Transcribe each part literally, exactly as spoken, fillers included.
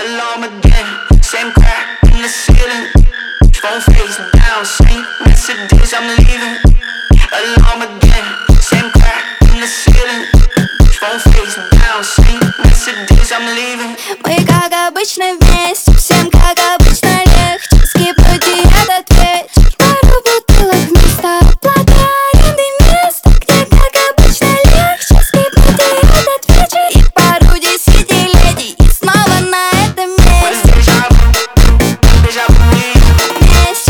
Alarm again, same crack in the ceiling. Phone face down, same messages, I'm leaving. Alarm again, same crack in the ceiling. Phone face down, same messages, I'm leaving. Мы как обычно вместе, всем как обычно легче скипнуть и этот вечер. Пару бутылок вместо оплаты аренды места, где как обычно легче скипнуть и этот вечер. И пару десятилетий, и снова на этом месте. Вместе.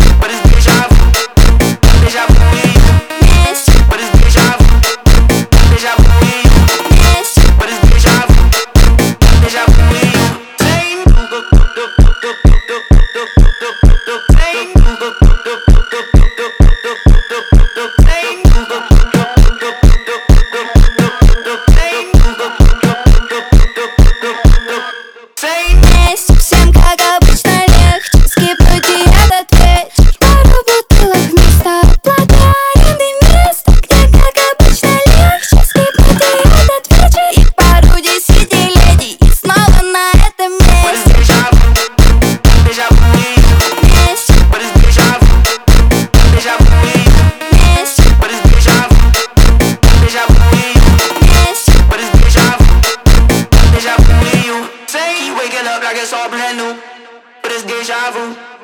Вместе, всем как обычно легче скипнуть и этот вечер. Пару бутылок вместо оплаты аренды места, где как обычно легче скипнуть и этот вечер. И пару десятилетий, и снова на этом месте. Вместе. Вместе. Say you waking up like it's all brand new, but it's deja vu.